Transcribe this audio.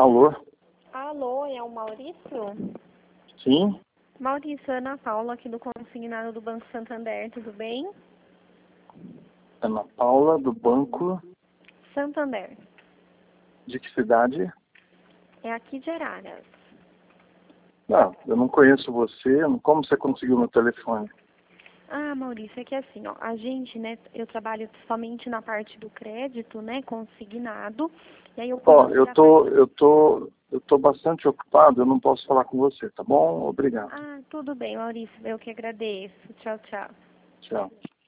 Alô? Alô, é o Maurício? Sim? Maurício, Ana Paula, aqui do consignado do Banco Santander, tudo bem? Ana Paula, do Banco. Santander. De que cidade? É aqui de Araras. Não, eu não conheço você. Como você conseguiu meu telefone? Ah, Maurício, é que assim, ó, a gente, né, eu trabalho somente na parte do crédito, né, consignado, e aí eu Ó, pude eu tirar tô bastante ocupado, eu não posso falar com você, tá bom? Obrigado. Ah, tudo bem, Maurício, eu que agradeço. Tchau, tchau. Tchau.